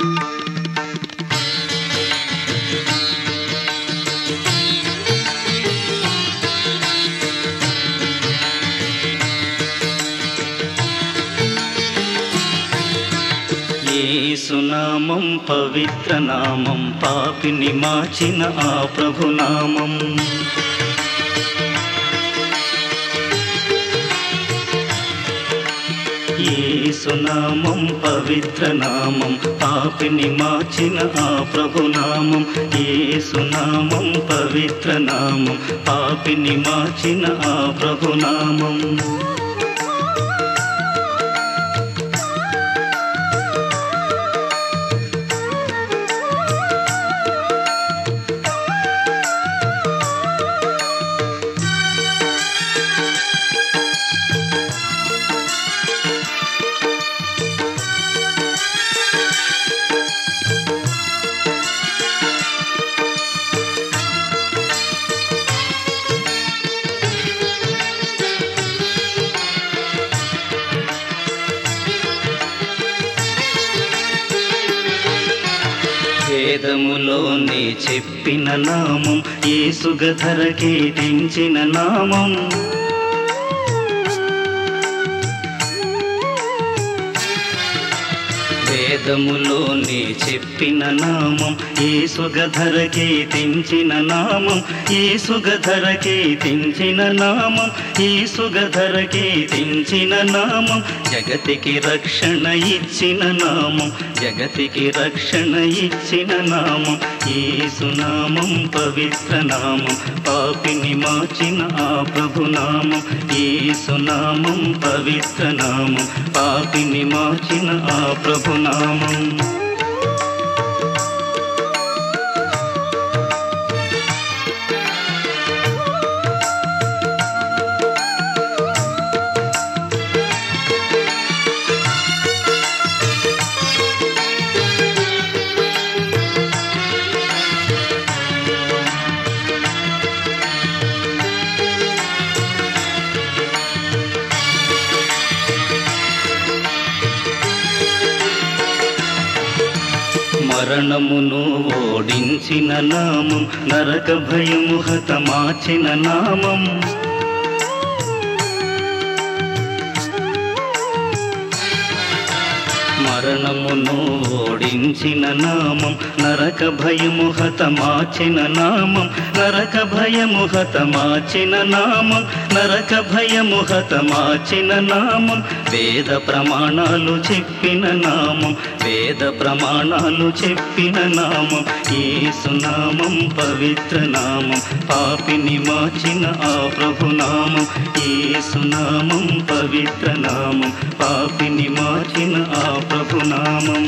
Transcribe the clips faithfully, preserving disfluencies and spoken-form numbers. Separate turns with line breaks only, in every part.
యేసునామం పవిత్ర నామం, పాపిని మార్చిన ఆ ప్రభునామం. యేసునామం పవిత్ర నామం, పాపిని మార్చిన ఆ ప్రభునామం. యేసునామం పవిత్ర నామం, పాపిని మార్చిన ఆ ప్రభునామం. వేదములోనే చెప్పిన నామం, యేసుగ ధరకే తెంచిన నామం. వేదములోనే చెప్పిన నామం, యేసుగ ధరకే తెంచిన నామం. యేసుగ ధరకే తెంచిన నామం, యేసుగ ధరకే తెంచిన నామం. జగతికి రక్షణ ఇచ్చిన నామం, జగతికి రక్షణ ఇచ్చిన నామం. యేసునామం పవిత్ర నామం, పాపిని మార్చిన ఆ ప్రభునామం. యేసునామం పవిత్ర నామం, పాపిని మార్చిన ఆ ప్రభునామం. మరణమును ఓడించిన నామం, నరక భయము హతమార్చిన నామం. మరణమును ఓడించిన నామం, నరక భయము హతమార్చిన నామం. నరక భయము హతమార్చిన నామం, నరక భయము హతమార్చిన నామం. వేద ప్రమాణాలు చెప్పిన నామం, వేద ప్రమాణాలు చెప్పిన నామం. యేసునామం పవిత్ర నామం, పాపిని మార్చిన ఆ ప్రభునామం. యేసునామం పవిత్ర నామం, పాపిని మార్చిన ఆ ప్రభునామం.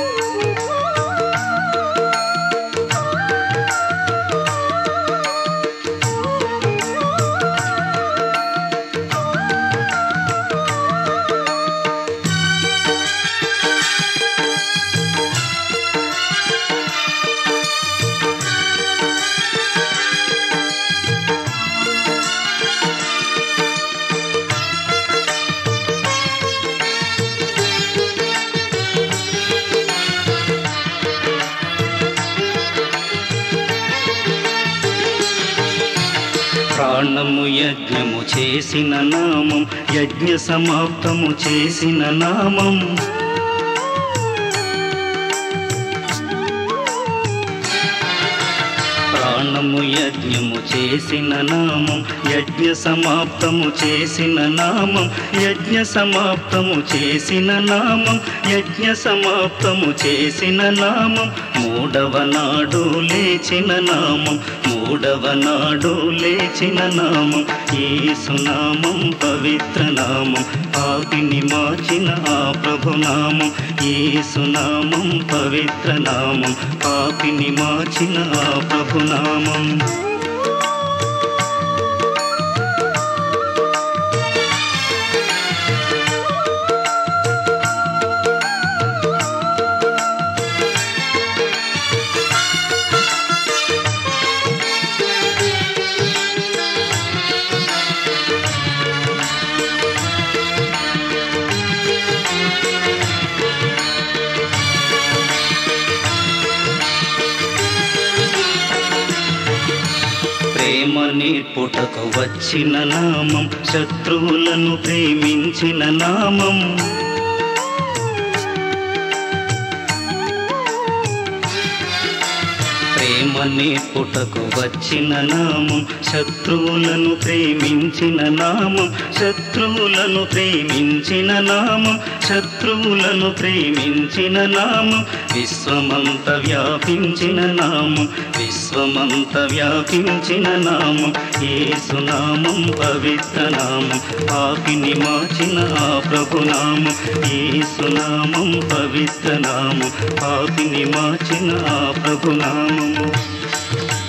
ప్రాణము యజ్ఞము చేసిన నామం, యజ్ఞ సమాప్తము చేసిన నామం. ప్రాణము యజ్ఞము చేసిన నామం, యజ్ఞ సమాప్తము చేసిన నామం. యజ్ఞ సమాప్తము చేసిన నామం, యజ్ఞ సమాప్తము చేసిన నామం. మూడవ నాడు లేచిన నామం, మూడవ నాడు లేచిన నామం. యేసునామం పవిత్ర నామం, పాపిని మార్చిన ఆ ప్రభునామం. యేసునామం పవిత్ర నామం, పాపిని మార్చిన ఆ ప్రభునామం. నేర్పుటకు వచ్చిన నామం, శత్రువులను ప్రేమించిన నామం. ప్రేమ నేర్పుటకు వచ్చిన నామం, శత్రువులను ప్రేమించిన నామం. శత్రువులను ప్రేమించిన నామం, శత్రువులను ప్రేమించిన నామం. విశ్వమంత వ్యాపించిన నామం, విశ్వమంత వ్యాపించిన నామం. యేసునామం పవిత్ర నామం, పాపిని మార్చిన ఆ ప్రభునామం. యేసునామం పవిత్ర నామం, పాపిని మార్చిన ఆ ప్రభునామం.